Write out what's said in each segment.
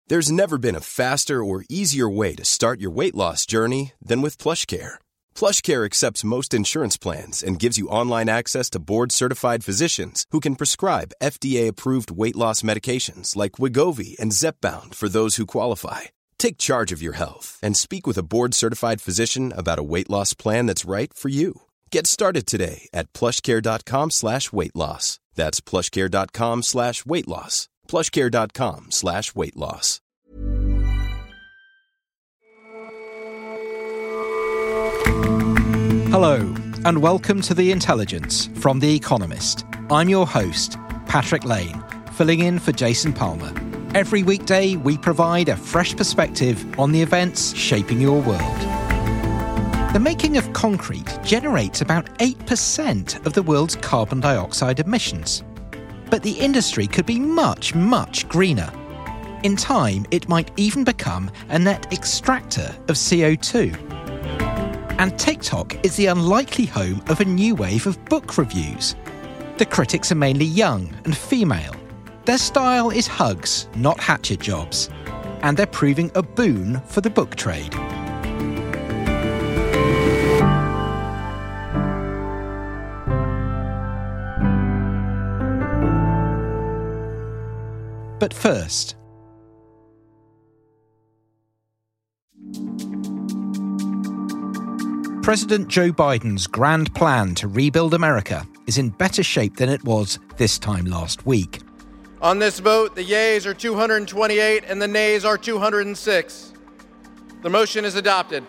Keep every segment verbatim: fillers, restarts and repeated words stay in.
There's never been a faster or easier way to start your weight loss journey than with PlushCare. PlushCare accepts most insurance plans and gives you online access to board-certified physicians who can prescribe F D A-approved weight loss medications like Wegovy and Zepbound for those who qualify. Take charge of your health and speak with a board-certified physician about a weight loss plan that's right for you. Get started today at plushcare.com slash weight loss. That's plushcare.com slash weight loss. plushcare.com slash weight loss. Hello, and welcome to The Intelligence from The Economist. I'm your host, Patrick Lane, filling in for Jason Palmer. Every weekday, we provide a fresh perspective on the events shaping your world. The making of concrete generates about eight percent of the world's carbon dioxide emissions. But the industry could be much, much greener. In time, it might even become a net extractor of C O two. And TikTok is the unlikely home of a new wave of book reviews. The critics are mainly young and female. Their style is hugs, not hatchet jobs. And they're proving a boon for the book trade. But first, President Joe Biden's grand plan to rebuild America is in better shape than it was this time last week. On this vote, the yeas are two hundred twenty-eight and the nays are two hundred six. The motion is adopted.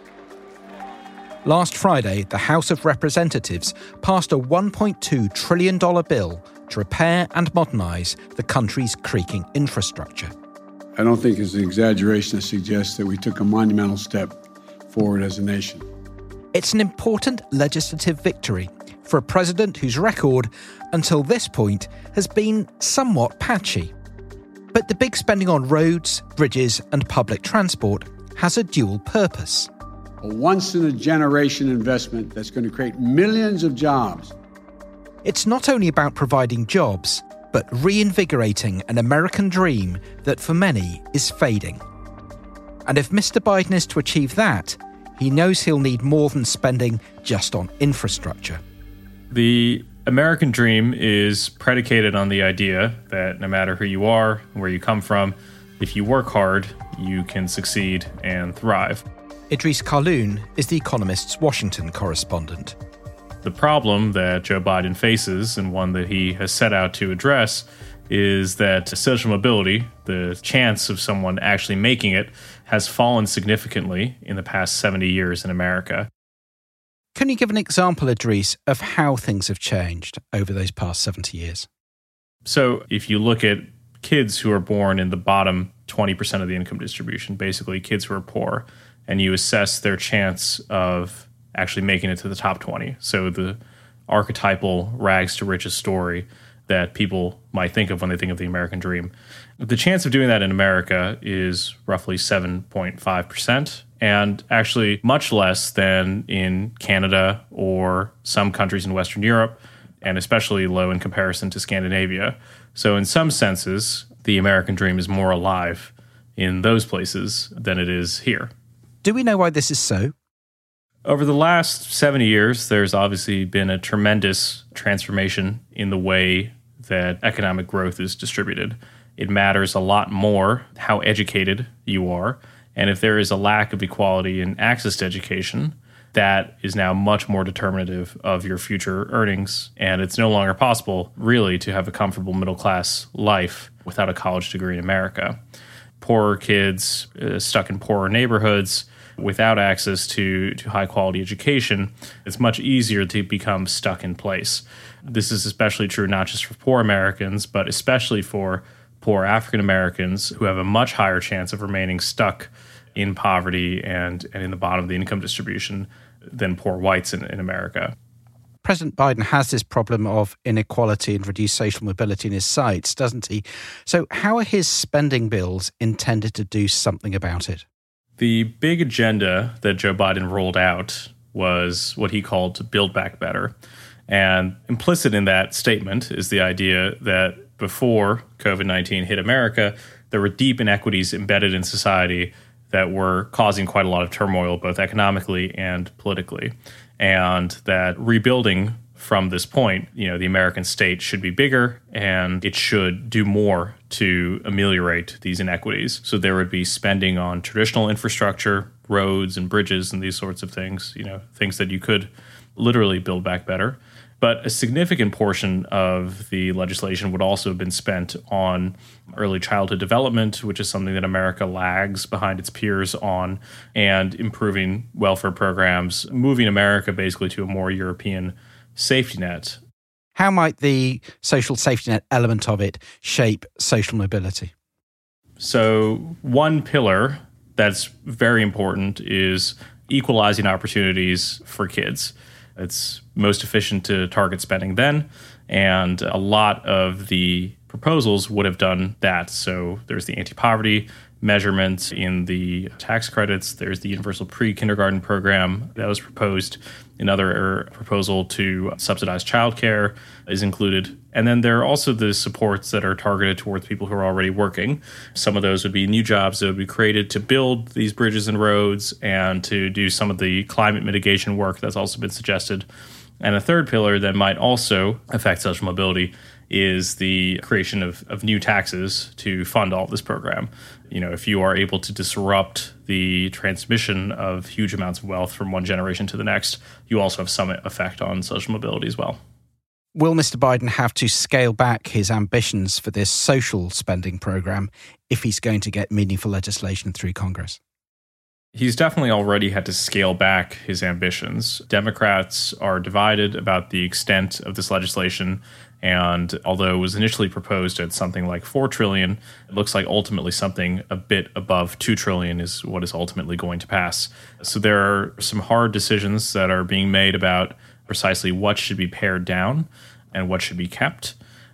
Last Friday, the House of Representatives passed a one point two trillion dollars bill to repair and modernise the country's creaking infrastructure. I don't think it's an exaggeration to suggest that we took a monumental step forward as a nation. It's an important legislative victory for a president whose record, until this point, has been somewhat patchy. But the big spending on roads, bridges and public transport has a dual purpose. A once-in-a-generation investment that's going to create millions of jobs. It's not only about providing jobs, but reinvigorating an American dream that for many is fading. And if Mister Biden is to achieve that, he knows he'll need more than spending just on infrastructure. The American dream is predicated on the idea that no matter who you are, where you come from, if you work hard, you can succeed and thrive. Idris Khaloun is The Economist's Washington correspondent. The problem that Joe Biden faces, and one that he has set out to address, is that social mobility, the chance of someone actually making it, has fallen significantly in the past seventy years in America. Can you give an example, Idris, of how things have changed over those past seventy years? So if you look at kids who are born in the bottom twenty percent of the income distribution, basically kids who are poor, and you assess their chance of actually making it to the top twenty. So the archetypal rags to riches story that people might think of when they think of the American dream. The chance of doing that in America is roughly seven point five percent, and actually much less than in Canada or some countries in Western Europe, and especially low in comparison to Scandinavia. So in some senses, the American dream is more alive in those places than it is here. Do we know why this is so? Over the last seventy years, there's obviously been a tremendous transformation in the way that economic growth is distributed. It matters a lot more how educated you are. And if there is a lack of equality in access to education, that is now much more determinative of your future earnings. And it's no longer possible, really, to have a comfortable middle-class life without a college degree in America. Poorer kids uh, stuck in poorer neighborhoods without access to, to high-quality education, it's much easier to become stuck in place. This is especially true not just for poor Americans, but especially for poor African Americans who have a much higher chance of remaining stuck in poverty and, and in the bottom of the income distribution than poor whites in, in America. President Biden has this problem of inequality and reduced social mobility in his sights, doesn't he? So how are his spending bills intended to do something about it? The big agenda that Joe Biden rolled out was what he called Build Back Better. And implicit in that statement is the idea that before COVID nineteen hit America, there were deep inequities embedded in society that were causing quite a lot of turmoil, both economically and politically. And that rebuilding from this point, you know, the American state should be bigger and it should do more to ameliorate these inequities. So there would be spending on traditional infrastructure, roads and bridges and these sorts of things, you know, things that you could literally build back better. But a significant portion of the legislation would also have been spent on early childhood development, which is something that America lags behind its peers on, and improving welfare programs, moving America basically to a more European safety net. How might the social safety net element of it shape social mobility? So one pillar that's very important is equalizing opportunities for kids. It's most efficient to target spending then, and a lot of the proposals would have done that. So there's the anti-poverty measurements in the tax credits. There's the universal pre-kindergarten program that was proposed. Another proposal to subsidize childcare is included. And then there are also the supports that are targeted towards people who are already working. Some of those would be new jobs that would be created to build these bridges and roads and to do some of the climate mitigation work that's also been suggested. And a third pillar that might also affect social mobility is the creation of, of new taxes to fund all of this program. You know, if you are able to disrupt the transmission of huge amounts of wealth from one generation to the next, you also have some effect on social mobility as well. Will Mister Biden have to scale back his ambitions for this social spending program if he's going to get meaningful legislation through Congress? He's definitely already had to scale back his ambitions. Democrats are divided about the extent of this legislation, and although it was initially proposed at something like four trillion dollars, it looks like ultimately something a bit above two trillion dollars is what is ultimately going to pass. So there are some hard decisions that are being made about precisely what should be pared down and what should be kept.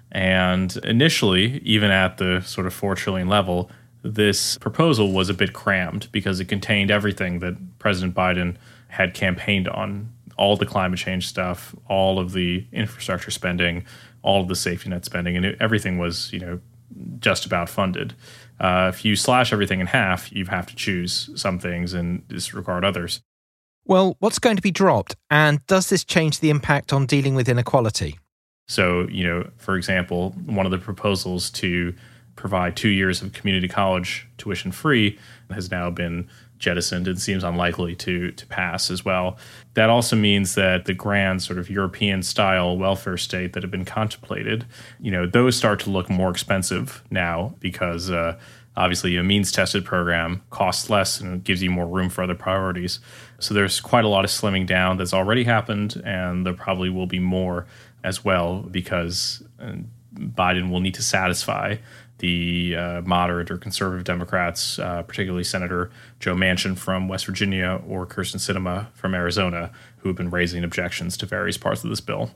And initially, even at the sort of four trillion dollars level, this proposal was a bit crammed because it contained everything that President Biden had campaigned on, all the climate change stuff, all of the infrastructure spending, all of the safety net spending, and it, everything was, you know, just about funded. Uh, if you slash everything in half, you have to choose some things and disregard others. Well, what's going to be dropped, and does this change the impact on dealing with inequality? So, you know, for example, one of the proposals to provide two years of community college tuition free has now been jettisoned and seems unlikely to to pass as well. That also means that the grand sort of European style welfare state that had been contemplated, you know, those start to look more expensive now because uh, obviously a means tested program costs less and it gives you more room for other priorities. So there's quite a lot of slimming down that's already happened, and there probably will be more as well because uh, Biden will need to satisfy the uh, moderate or conservative Democrats, uh, particularly Senator Joe Manchin from West Virginia or Kyrsten Sinema from Arizona, who have been raising objections to various parts of this bill.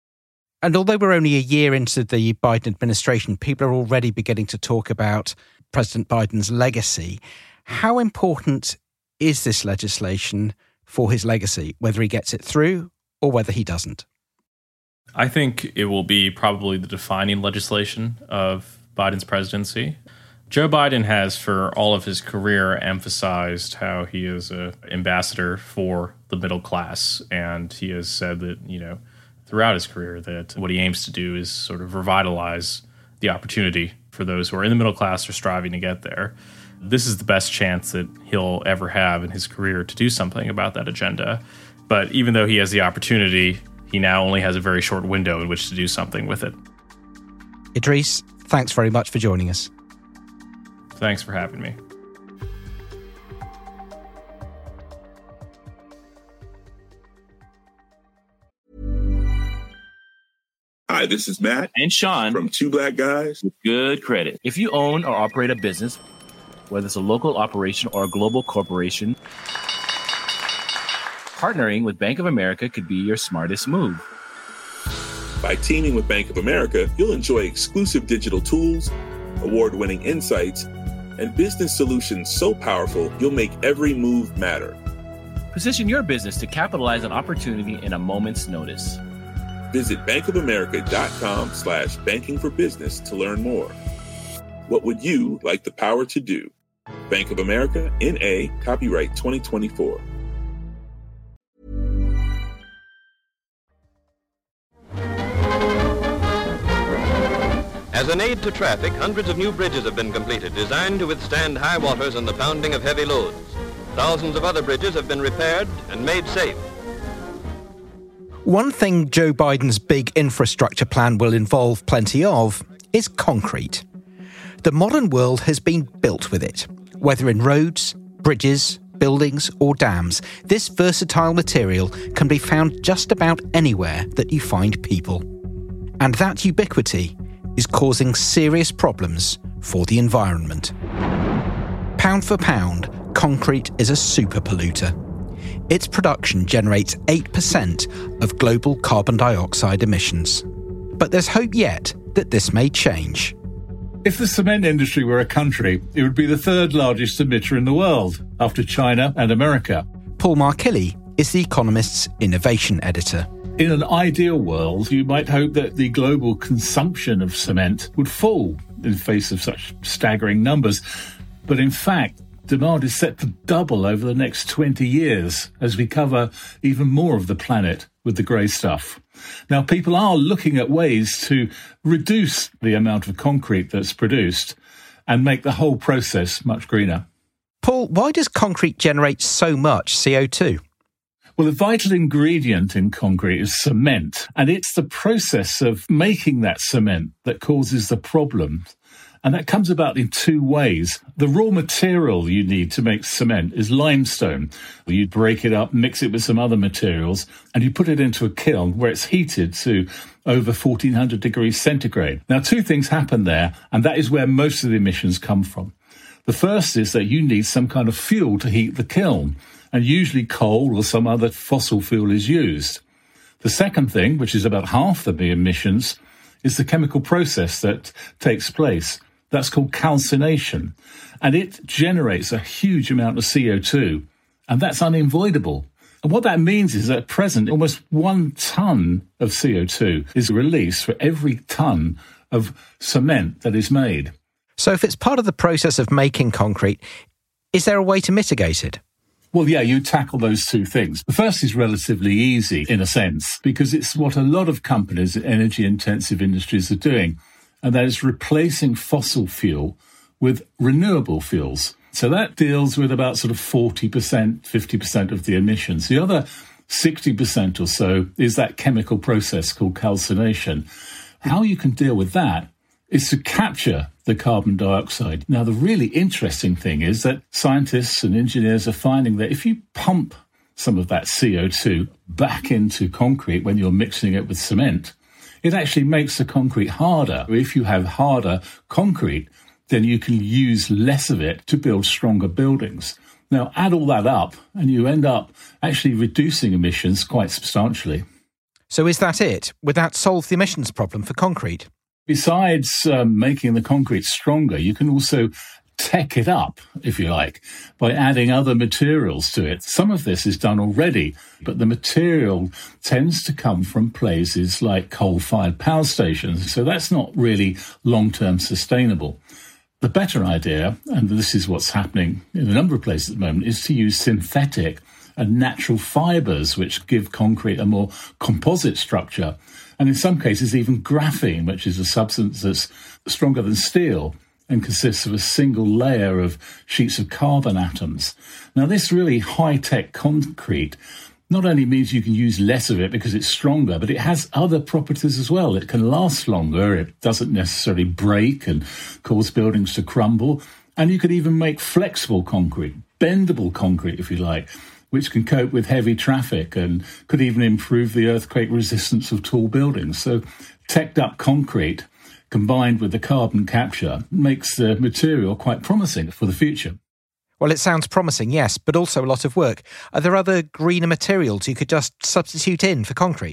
And although we're only a year into the Biden administration, people are already beginning to talk about President Biden's legacy. How important is this legislation for his legacy, whether he gets it through or whether he doesn't? I think it will be probably the defining legislation of Biden's presidency. Joe Biden has, for all of his career, emphasized how he is an ambassador for the middle class, and he has said that, you know, throughout his career that what he aims to do is sort of revitalize the opportunity for those who are in the middle class or striving to get there. This is the best chance that he'll ever have in his career to do something about that agenda. But even though he has the opportunity, he now only has a very short window in which to do something with it. Idris, thanks very much for joining us. Thanks for having me. Hi, this is Matt and Sean from Two Black Guys with Good Credit. If you own or operate a business, whether it's a local operation or a global corporation, partnering with Bank of America could be your smartest move. By teaming with Bank of America, you'll enjoy exclusive digital tools, award-winning insights, and business solutions so powerful you'll make every move matter. Position your business to capitalize on opportunity in a moment's notice. Visit bankofamerica.com slash banking for business to learn more. What would you like the power to do? Bank of America, N A, copyright twenty twenty-four. As an aid to traffic, hundreds of new bridges have been completed, designed to withstand high waters and the pounding of heavy loads. Thousands of other bridges have been repaired and made safe. One thing Joe Biden's big infrastructure plan will involve plenty of is concrete. The modern world has been built with it. Whether in roads, bridges, buildings or dams, this versatile material can be found just about anywhere that you find people. And that ubiquity is causing serious problems for the environment. Pound for pound, concrete is a super polluter. Its production generates eight percent of global carbon dioxide emissions. But there's hope yet that this may change. If the cement industry were a country, it would be the third largest emitter in the world, after China and America. Paul Markilly is The Economist's innovation editor. In an ideal world, you might hope that the global consumption of cement would fall in the face of such staggering numbers. But in fact, demand is set to double over the next twenty years as we cover even more of the planet with the grey stuff. Now, people are looking at ways to reduce the amount of concrete that's produced and make the whole process much greener. Paul, why does concrete generate so much C O two? Well, the vital ingredient in concrete is cement, and it's the process of making that cement that causes the problem. And that comes about in two ways. The raw material you need to make cement is limestone. You break it up, mix it with some other materials, and you put it into a kiln where it's heated to over fourteen hundred degrees centigrade. Now, two things happen there, and that is where most of the emissions come from. The first is that you need some kind of fuel to heat the kiln, and usually coal or some other fossil fuel is used. The second thing, which is about half of the emissions, is the chemical process that takes place. That's called calcination, and it generates a huge amount of C O two, and that's unavoidable. And what that means is that at present, almost one tonne of C O two is released for every tonne of cement that is made. So if it's part of the process of making concrete, is there a way to mitigate it? Well, yeah, you tackle those two things. The first is relatively easy, in a sense, because it's what a lot of companies in energy-intensive industries are doing, and that is replacing fossil fuel with renewable fuels. So that deals with about sort of forty percent, fifty percent of the emissions. The other sixty percent or so is that chemical process called calcination. How you can deal with that is to capture the carbon dioxide. Now, the really interesting thing is that scientists and engineers are finding that if you pump some of that C O two back into concrete when you're mixing it with cement, it actually makes the concrete harder. If you have harder concrete, then you can use less of it to build stronger buildings. Now, add all that up, and you end up actually reducing emissions quite substantially. So is that it? Would that solve the emissions problem for concrete? Besides um, making the concrete stronger, you can also tech it up, if you like, by adding other materials to it. Some of this is done already, but the material tends to come from places like coal-fired power stations, so that's not really long-term sustainable. The better idea, and this is what's happening in a number of places at the moment, is to use synthetic and natural fibres, which give concrete a more composite structure, and in some cases even graphene, which is a substance that's stronger than steel and consists of a single layer of sheets of carbon atoms. Now, this really high-tech concrete not only means you can use less of it because it's stronger, but it has other properties as well. It can last longer, it doesn't necessarily break and cause buildings to crumble, and you could even make flexible concrete, bendable concrete if you like, which can cope with heavy traffic and could even improve the earthquake resistance of tall buildings. So teched up concrete combined with the carbon capture makes the material quite promising for the future. Well, it sounds promising, yes, but also a lot of work. Are there other greener materials you could just substitute in for concrete?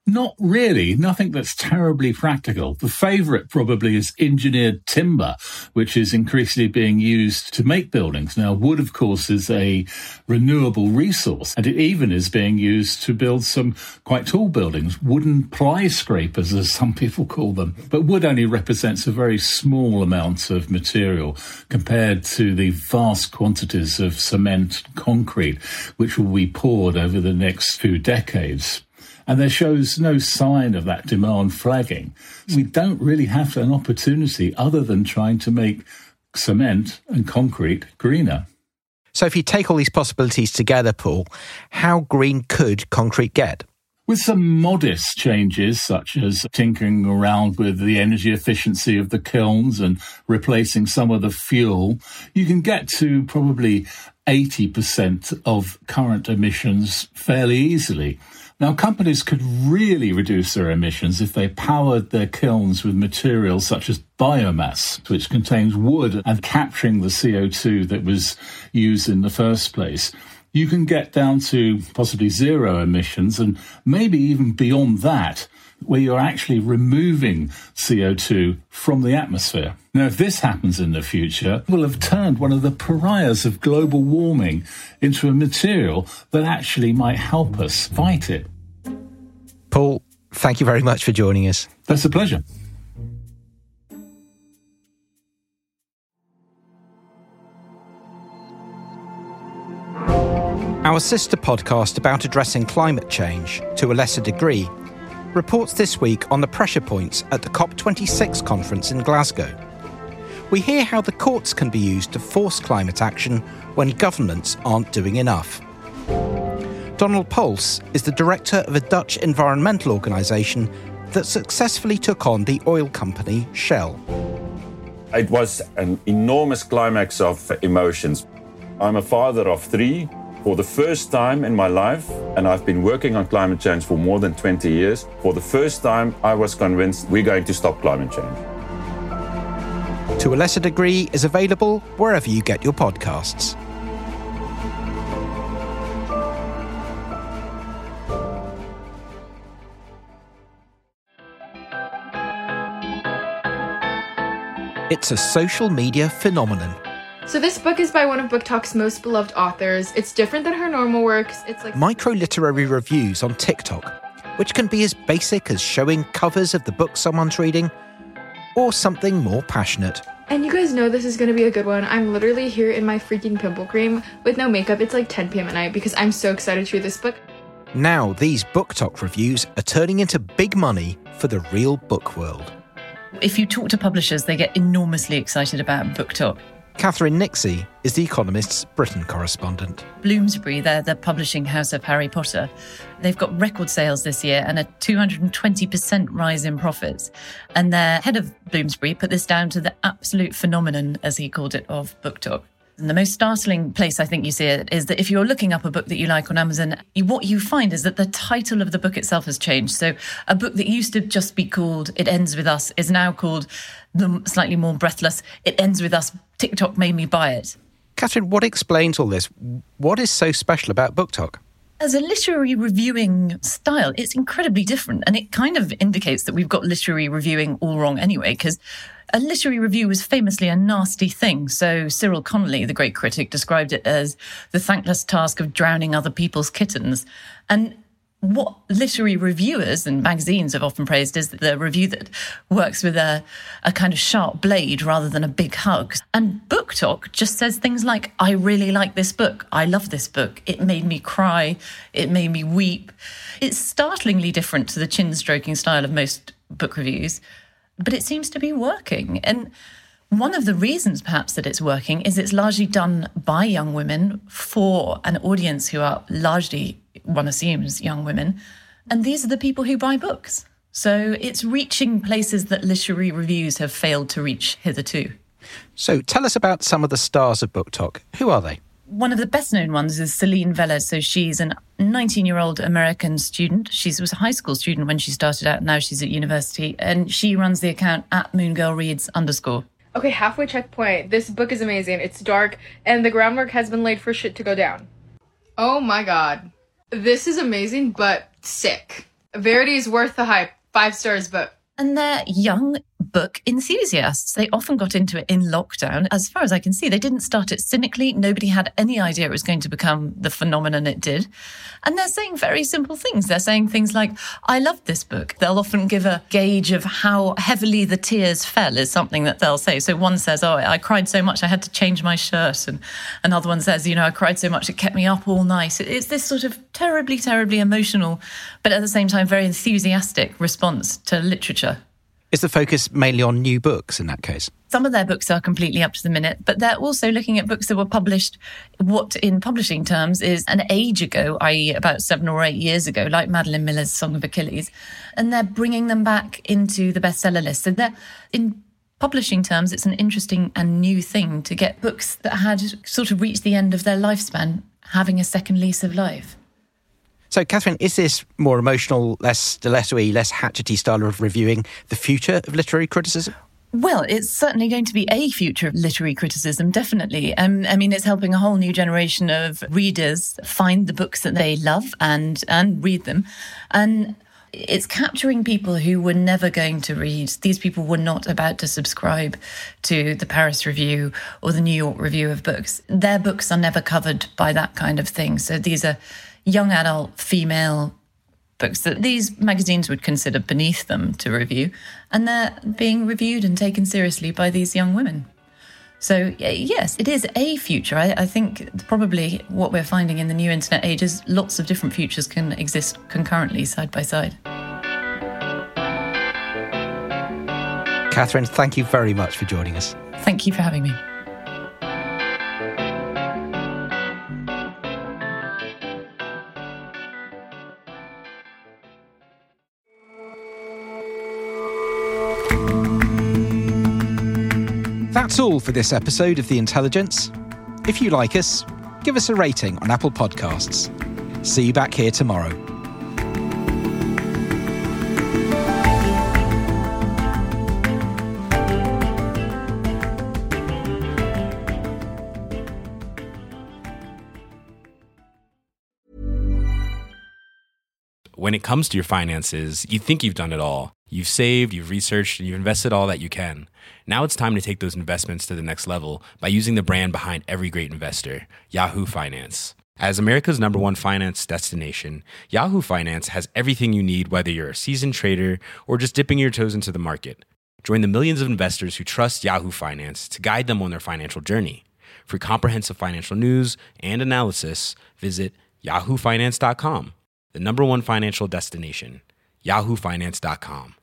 Not really. Nothing that's terribly practical. The favourite probably is engineered timber, which is increasingly being used to make buildings. Now, wood, of course, is a renewable resource, and it even is being used to build some quite tall buildings, wooden ply scrapers, as some people call them. But wood only represents a very small amount of material compared to the vast quantities of cement and concrete which will be poured over the next few decades. And there shows no sign of that demand flagging. We don't really have an opportunity other than trying to make cement and concrete greener. So if you take all these possibilities together, Paul, how green could concrete get? With some modest changes, such as tinkering around with the energy efficiency of the kilns and replacing some of the fuel, you can get to probably eighty percent of current emissions fairly easily. Now, companies could really reduce their emissions if they powered their kilns with materials such as biomass, which contains wood, and capturing the C O two that was used in the first place. You can get down to possibly zero emissions and maybe even beyond that, where you're actually removing C O two from the atmosphere. Now, if this happens in the future, we'll have turned one of the pariahs of global warming into a material that actually might help us fight it. Paul, thank you very much for joining us. That's a pleasure. Our sister podcast about addressing climate change, to a lesser degree, reports this week on the pressure points at the COP twenty-six conference in Glasgow. We hear how the courts can be used to force climate action when governments aren't doing enough. Donald Pols is the director of a Dutch environmental organisation that successfully took on the oil company Shell. It was an enormous climax of emotions. I'm a father of three. For the first time in my life, and I've been working on climate change for more than twenty years, for the first time I was convinced we're going to stop climate change. To a Lesser Degree is available wherever you get your podcasts. It's a social media phenomenon. So this book is by one of BookTok's most beloved authors. It's different than her normal works. It's like micro-literary reviews on TikTok, which can be as basic as showing covers of the book someone's reading, or something more passionate. And you guys know this is going to be a good one. I'm literally here in my freaking pimple cream with no makeup. It's like ten p.m. at night because I'm so excited to read this book. Now these BookTok reviews are turning into big money for the real book world. If you talk to publishers, they get enormously excited about BookTok. Catherine Nixie is The Economist's Britain correspondent. Bloomsbury, they're the publishing house of Harry Potter. They've got record sales this year and a two hundred twenty percent rise in profits. And their head of Bloomsbury put this down to the absolute phenomenon, as he called it, of BookTok. And the most startling place I think you see it is that if you're looking up a book that you like on Amazon, you, what you find is that the title of the book itself has changed. So a book that used to just be called It Ends With Us is now called, the slightly more breathless, It Ends With Us, TikTok Made Me Buy It. Catherine, what explains all this? What is so special about BookTok? As a literary reviewing style, it's incredibly different. And it kind of indicates that we've got literary reviewing all wrong anyway, because a literary review was famously a nasty thing. So Cyril Connolly, the great critic, described it as the thankless task of drowning other people's kittens. And what literary reviewers and magazines have often praised is the review that works with a, a kind of sharp blade rather than a big hug. And BookTok just says things like, I really like this book. I love this book. It made me cry. It made me weep. It's startlingly different to the chin-stroking style of most book reviews, but it seems to be working. And one of the reasons perhaps that it's working is it's largely done by young women for an audience who are largely, one assumes, young women. And these are the people who buy books. So it's reaching places that literary reviews have failed to reach hitherto. So tell us about some of the stars of BookTok. Who are they? One of the best-known ones is Celine Velez. So she's a nineteen-year-old American student. She was a high school student when she started out. Now she's at university. And she runs the account at moongirlreads underscore. Okay, halfway checkpoint. This book is amazing. It's dark, and the groundwork has been laid for shit to go down. Oh my god. This is amazing, but sick. Verity's worth the hype. Five stars, but... And they're young book enthusiasts. They often got into it in lockdown. As far as I can see, they didn't start it cynically. Nobody had any idea it was going to become the phenomenon it did. And they're saying very simple things. They're saying things like, I loved this book. They'll often give a gauge of how heavily the tears fell is something that they'll say. So one says, oh, I cried so much I had to change my shirt. And another one says, you know, I cried so much it kept me up all night. It's this sort of terribly, terribly emotional, but at the same time very enthusiastic response to literature. Is the focus mainly on new books in that case? Some of their books are completely up to the minute, but they're also looking at books that were published, what in publishing terms is an age ago, that is about seven or eight years ago, like Madeline Miller's Song of Achilles, and they're bringing them back into the bestseller list. So they're, in publishing terms, it's an interesting and new thing to get books that had sort of reached the end of their lifespan having a second lease of life. So, Catherine, is this more emotional, less stiletto-y, less hatchety style of reviewing the future of literary criticism? Well, it's certainly going to be a future of literary criticism, definitely. Um, I mean, it's helping a whole new generation of readers find the books that they love and, and read them. And it's capturing people who were never going to read. These people were not about to subscribe to the Paris Review or the New York Review of Books. Their books are never covered by that kind of thing. So these are young adult female books that these magazines would consider beneath them to review, and they're being reviewed and taken seriously by these young women. So yes, it is a future. I, I think probably what we're finding in the new internet age is lots of different futures can exist concurrently, side by side. Catherine, thank you very much for joining us. Thank you for having me. That's all for this episode of The Intelligence. If you like us, give us a rating on Apple Podcasts. See you back here tomorrow. When it comes to your finances, you think you've done it all. You've saved, you've researched, and you've invested all that you can. Now it's time to take those investments to the next level by using the brand behind every great investor, Yahoo Finance. As America's number one finance destination, Yahoo Finance has everything you need, whether you're a seasoned trader or just dipping your toes into the market. Join the millions of investors who trust Yahoo Finance to guide them on their financial journey. For comprehensive financial news and analysis, visit yahoo finance dot com, the number one financial destination, yahoo finance dot com.